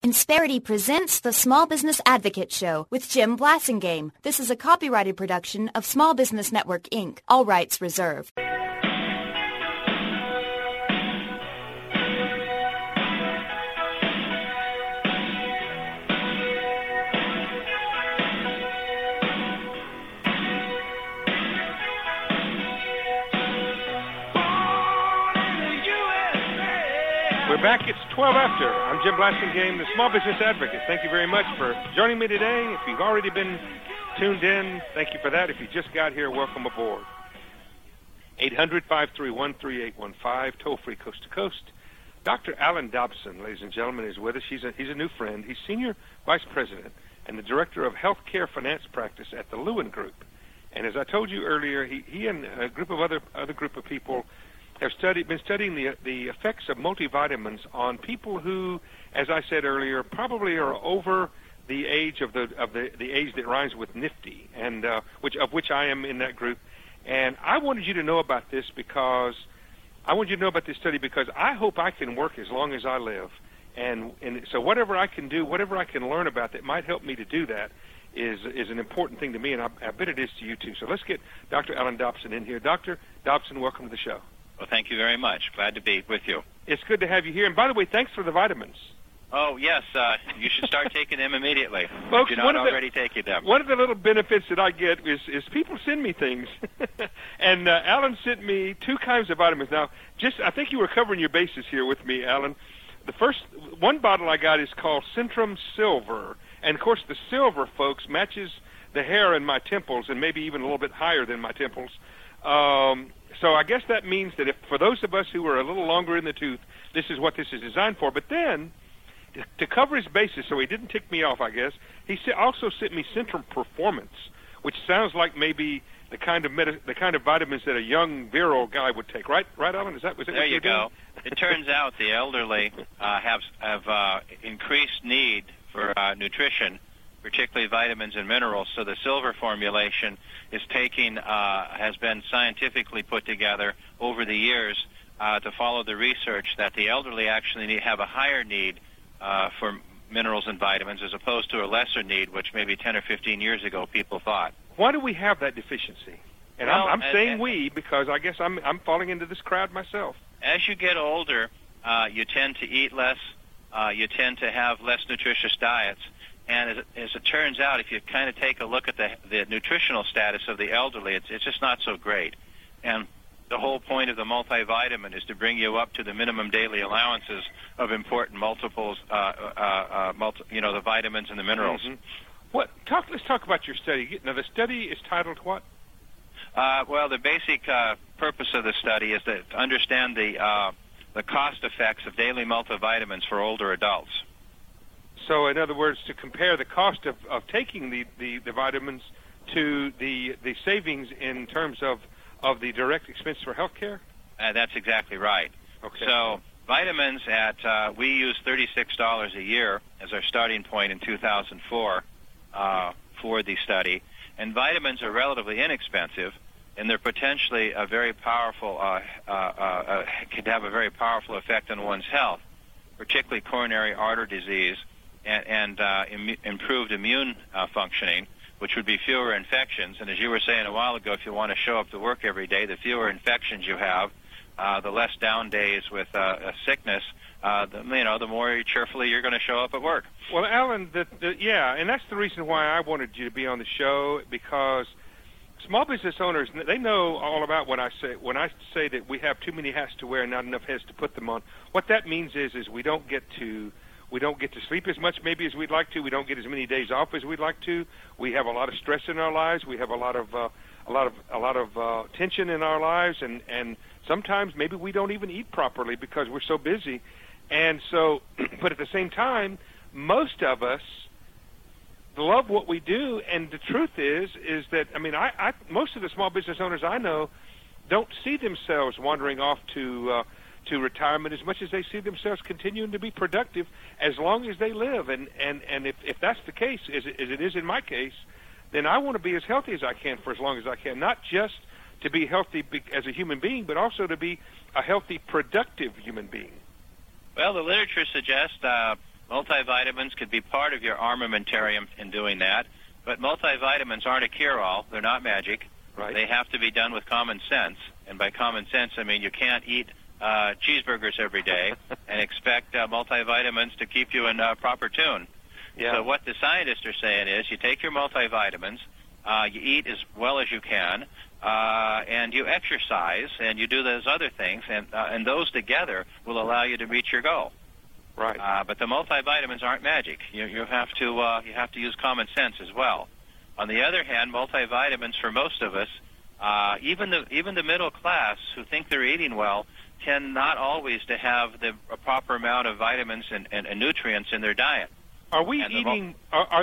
Insperity presents the Small Business Advocate Show with Jim Blasingame. This is a copyrighted production of Small Business Network, Inc. All rights reserved. We're back. It's 12 after. I'm Jim Blasingame, the Small Business Advocate. Thank you very much for joining me today. If you've already been tuned in, thank you for that. If you just got here, welcome aboard. 800-531-3815, toll-free coast to coast. Dr. Alan Dobson, ladies and gentlemen, is with us. He's a new friend. He's Senior Vice President and the Director of Healthcare Finance Practice at the Lewin Group. And as I told you earlier, he and a group of other group of people have been studying the effects of multivitamins on people who, as I said earlier, probably are over the age of the age that rhymes with nifty, and which I am in that group. And I wanted you to know about this because I want you to know about this study because I hope I can work as long as I live, and so whatever I can do, whatever I can learn about that might help me to do that is an important thing to me, and I bet it is to you too. So let's get Dr. Alan Dobson in here. Dr. Dobson, welcome to the show. Well, thank you very much. Glad to be with you. It's good to have you here. And by the way, thanks for the vitamins. Oh, yes. You should start taking them immediately. Folks, if you're not already taking them. One of the little benefits that I get is people send me things. And Alan sent me two kinds of vitamins. Now, I think you were covering your bases here with me, Alan. The first one bottle I got is called Centrum Silver. And, of course, the silver, folks, matches the hair in my temples and maybe even a little bit higher than my temples. So I guess that means that if for those of us who are a little longer in the tooth, this is what this is designed for. But then, to cover his bases so he didn't tick me off, I guess, he also sent me Centrum Performance, which sounds like maybe the kind of vitamins that a young, virile guy would take. Right, Alan? Was it there you go. It turns out the elderly have increased need for nutrition, particularly vitamins and minerals. So the silver formulation has been scientifically put together over the years to follow the research that the elderly actually have a higher need for minerals and vitamins as opposed to a lesser need, which maybe 10 or 15 years ago people thought. Why do we have that deficiency? And well, I'm saying we because I guess I'm falling into this crowd myself. As you get older, you tend to eat less. You tend to have less nutritious diets. And as it turns out, if you kind of take a look at the nutritional status of the elderly, it's just not so great. And the whole point of the multivitamin is to bring you up to the minimum daily allowances of important multiples, the vitamins and the minerals. Mm-hmm. Let's talk about your study. Now, the study is titled what? Well, the basic purpose of the study is to understand the cost effects of daily multivitamins for older adults. So, in other words, to compare the cost of taking the vitamins to the savings in terms of the direct expense for health care? That's exactly right. Okay. So vitamins we use $36 a year as our starting point in 2004 for the study. And vitamins are relatively inexpensive, and they're potentially a very powerful, can have a very powerful effect on one's health, particularly coronary artery disease, and improved immune functioning, which would be fewer infections. And as you were saying a while ago, if you want to show up to work every day, the fewer infections you have, the less down days with a sickness, the more cheerfully you're going to show up at work. Well, Alan, and that's the reason why I wanted you to be on the show, because small business owners, they know all about what I say. When I say that we have too many hats to wear and not enough heads to put them on, what that means is we don't get to sleep as much maybe as we'd like to. We don't get as many days off as we'd like to. We have a lot of stress in our lives. We have a lot of tension in our lives, and sometimes maybe we don't even eat properly because we're so busy. And so, but at the same time, most of us love what we do, and the truth is that I most of the small business owners I know don't see themselves wandering off to retirement as much as they see themselves continuing to be productive as long as they live. And if that's the case, as it is in my case, then I want to be as healthy as I can for as long as I can, not just to be healthy as a human being, but also to be a healthy, productive human being. Well, the literature suggests Multivitamins could be part of your armamentarium in doing that, but multivitamins aren't a cure-all. They're not magic. Right. They have to be done with common sense, and by common sense, I mean you can't eat cheeseburgers every day and expect multivitamins to keep you in proper tune. Yeah. So what the scientists are saying is you take your multivitamins, you eat as well as you can, and you exercise, and you do those other things, and those together will allow you to reach your goal. Right. But the multivitamins aren't magic. You have to use common sense as well. On the other hand, multivitamins for most of us, even the middle class who think they're eating well, tend not always to have the proper amount of vitamins and nutrients in their diet. Are we eating?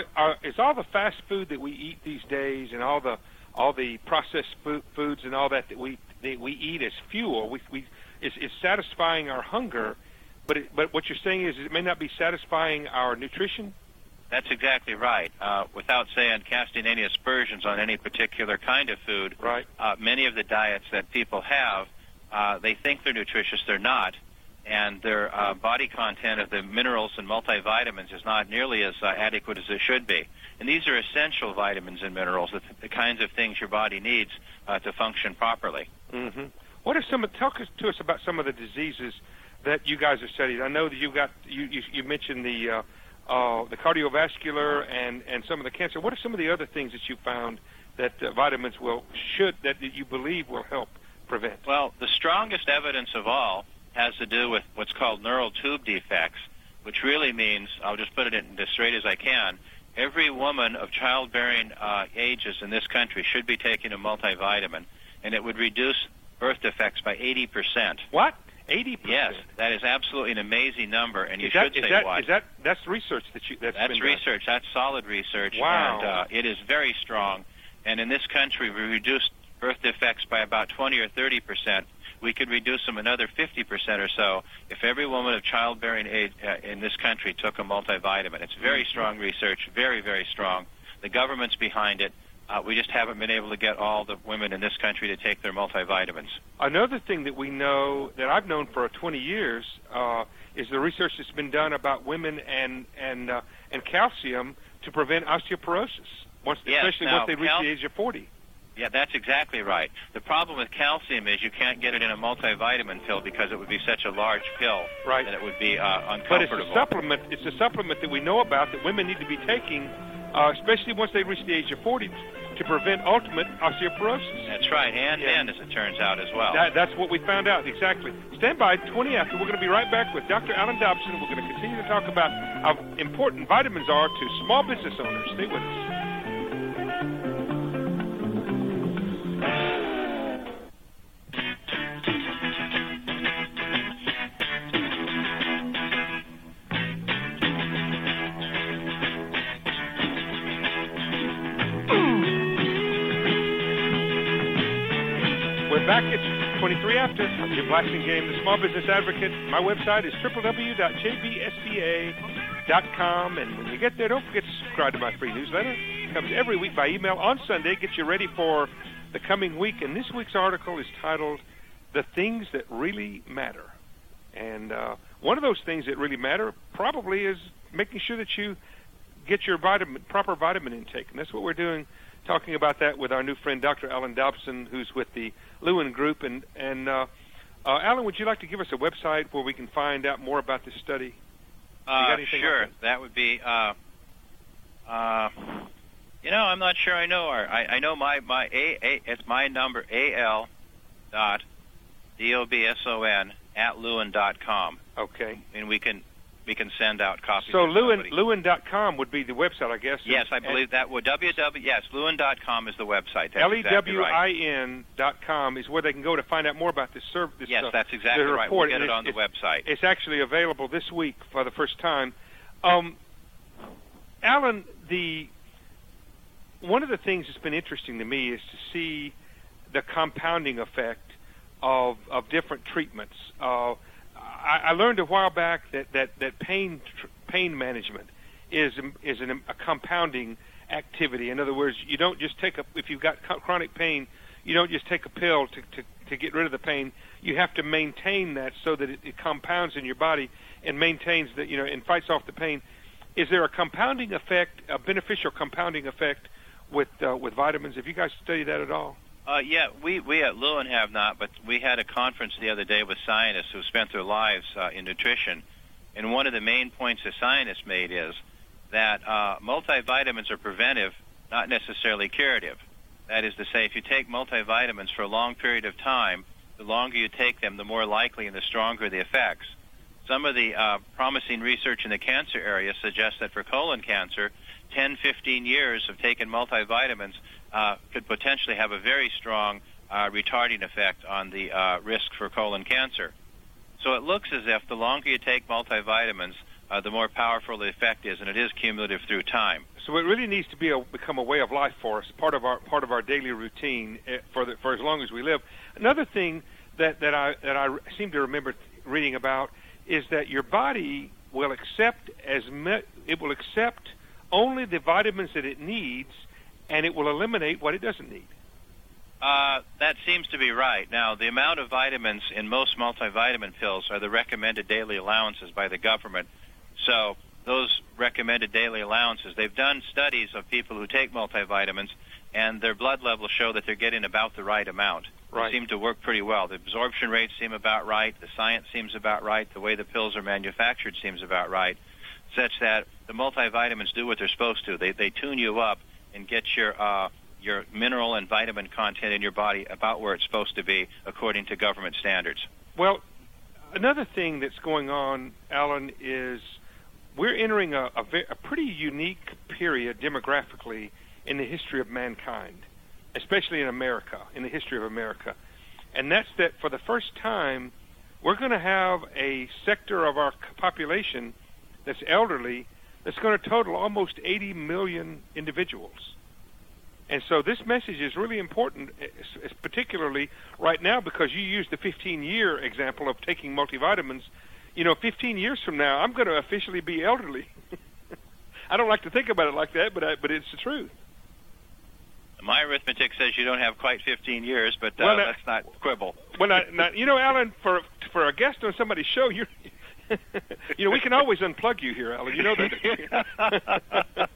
Is all the fast food that we eat these days, and all the processed foods and all that we eat as fuel? It's satisfying our hunger, but what you're saying is it may not be satisfying our nutrition. That's exactly right. Without casting any aspersions on any particular kind of food, right? Many of the diets that people have, they think they're nutritious, they're not, and their body content of the minerals and multivitamins is not nearly as adequate as it should be. And these are essential vitamins and minerals, the kinds of things your body needs to function properly. Mm-hmm. What are talk to us about some of the diseases that you guys are studying? I know that you mentioned the cardiovascular and some of the cancer. What are some of the other things that you found that vitamins that you believe will help prevent? Well, the strongest evidence of all has to do with what's called neural tube defects, which really means, I'll just put it in as straight as I can, every woman of childbearing ages in this country should be taking a multivitamin, and it would reduce birth defects by 80%. What? 80%? Yes, that is absolutely an amazing number, and you should say what. That's research that's research. That's solid research. Wow. And it is very strong. And in this country, we reduced birth defects by about 20 or 30%. We could reduce them another 50% or so if every woman of childbearing age in this country took a multivitamin. It's very strong research, very, very strong. The government's behind it. We just haven't been able to get all the women in this country to take their multivitamins. Another thing that we know, that I've known for 20 years, is the research that's been done about women and calcium to prevent osteoporosis, especially once they reach the age of 40. Yeah, that's exactly right. The problem with calcium is you can't get it in a multivitamin pill because it would be such a large pill that it would be uncomfortable. But it's a supplement that we know about that women need to be taking, especially once they reach the age of 40, to prevent ultimate osteoporosis. That's right, and men, as it turns out, as well. That's what we found out, exactly. Stand by, 20 after. We're going to be right back with Dr. Alan Dobson. We're going to continue to talk about how important vitamins are to small business owners. Stay with us. Back at 23 after, Jim Blasingame, the Small Business Advocate. My website is www.jbsba.com, and when you get there, don't forget to subscribe to my free newsletter. It comes every week by email on Sunday. Get you ready for the coming week, and this week's article is titled, The Things That Really Matter. And one of those things that really matter probably is making sure that you get your proper vitamin intake, and that's what we're doing, talking about that with our new friend, Dr. Alan Dobson, who's with the Lewin Group. And Alan, would you like to give us a website where we can find out more about this study? Sure. Like that would be, I'm not sure I know. I know it's my number, al.dobson@lewin.com. Okay. And we can send out copies. So Lewin.com would be the website, I guess. Yes, I believe that would. Lewin.com is the website. That's LEWIN.com is where they can go to find out more about this service. Yes, that's exactly right. We'll get it on the website. It's actually available this week for the first time. Alan, one of the things that's been interesting to me is to see the compounding effect of different treatments. I learned a while back that pain management is a compounding activity. In other words, you don't just if you've got chronic pain, you don't just take a pill to get rid of the pain. You have to maintain that so that it compounds in your body. and maintains the, and fights off the pain. Is there a compounding effect, a beneficial compounding effect with vitamins? Have you guys studied that at all? Yeah, we at Lewin have not, but we had a conference the other day with scientists who spent their lives in nutrition, and one of the main points the scientists made is that multivitamins are preventive, not necessarily curative. That is to say, if you take multivitamins for a long period of time, the longer you take them, the more likely and the stronger the effects. Some of the promising research in the cancer area suggests that for colon cancer, 10, 15 years of taking multivitamins could potentially have a very strong retarding effect on the risk for colon cancer. So it looks as if the longer you take multivitamins, the more powerful the effect is, and it is cumulative through time. So it really needs to become a way of life for us, part of our daily routine for as long as we live. Another thing that I seem to remember reading about is that your body will accept only the vitamins that it needs, and it will eliminate what it doesn't need. That seems to be right. Now, the amount of vitamins in most multivitamin pills are the recommended daily allowances by the government. So those recommended daily allowances, they've done studies of people who take multivitamins, and their blood levels show that they're getting about the right amount. Right. They seem to work pretty well. The absorption rates seem about right. The science seems about right. The way the pills are manufactured seems about right, such that the multivitamins do what they're supposed to. They tune you up and get your mineral and vitamin content in your body about where it's supposed to be according to government standards. Well, another thing that's going on, Alan, is we're entering a pretty unique period demographically in the history of mankind, especially in America, in the history of America. And that's that for the first time, we're going to have a sector of our population that's elderly that's going to total almost 80 million individuals. And so this message is really important, particularly right now, because you used the 15-year example of taking multivitamins. 15 years from now, I'm going to officially be elderly. I don't like to think about it like that, but it's the truth. My arithmetic says you don't have quite 15 years, but let's not quibble. Well, Alan, for a guest on somebody's show, we can always unplug you here, Alan. You know that.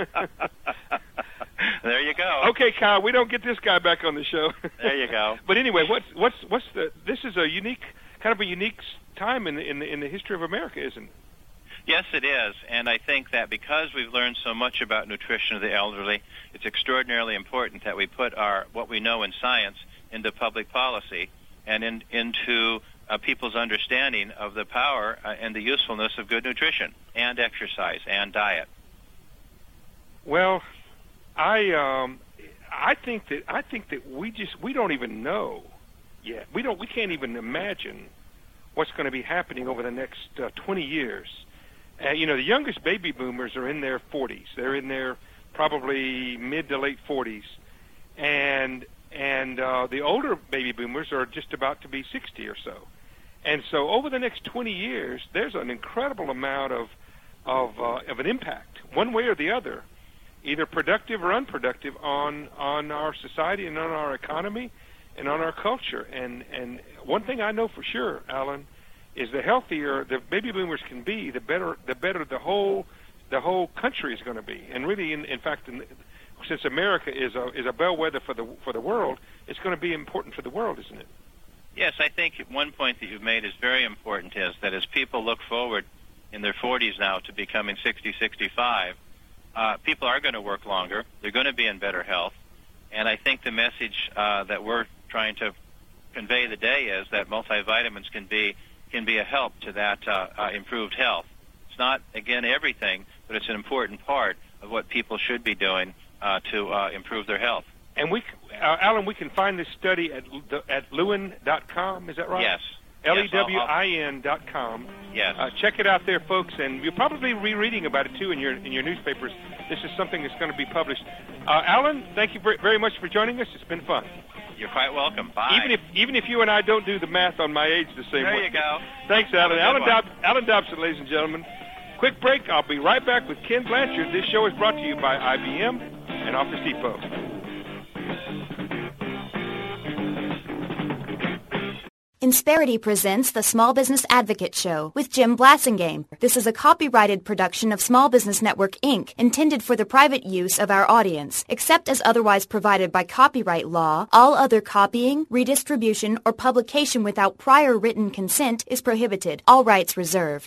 There you go. Okay, Kyle, we don't get this guy back on the show. There you go. But anyway, this is a unique time in the history of America, isn't it? Yes, it is, and I think that because we've learned so much about nutrition of the elderly, it's extraordinarily important that we put what we know in science into public policy and into people's understanding of the power and the usefulness of good nutrition and exercise and diet. Well, I think that we don't even know yet. We can't even imagine what's going to be happening over the next 20 years. The youngest baby boomers are in their 40s. They're in their probably mid to late 40s, and the older baby boomers are just about to be 60 or so. And so over the next 20 years, there's an incredible amount of an impact, one way or the other, either productive or unproductive, on our society and on our economy and on our culture. And one thing I know for sure, Alan, is the healthier the baby boomers can be, the better the whole country is going to be. And really, in fact, since America is a bellwether for the world, it's going to be important for the world, isn't it? Yes, I think one point that you've made is very important, is that as people look forward in their 40s now to becoming 60, 65, people are going to work longer. They're going to be in better health. And I think the message that we're trying to convey today is that multivitamins can be a help to that improved health. It's not, again, everything, but it's an important part of what people should be doing to improve their health. And Alan, we can find this study at Lewin.com, is that right? Yes. LEWIN.com. Yes. Check it out there, folks, and you'll probably be reading about it too in your newspapers. This is something that's going to be published. Alan, thank you very much for joining us. It's been fun. You're quite welcome. Bye. Even if you and I don't do the math on my age the same way. There you go. Thanks, Alan. Alan Dobson, ladies and gentlemen. Quick break. I'll be right back with Ken Blanchard. This show is brought to you by IBM and Office Depot. Insperity presents the Small Business Advocate Show with Jim Blasingame. This is a copyrighted production of Small Business Network, Inc., intended for the private use of our audience. Except as otherwise provided by copyright law, all other copying, redistribution, or publication without prior written consent is prohibited. All rights reserved.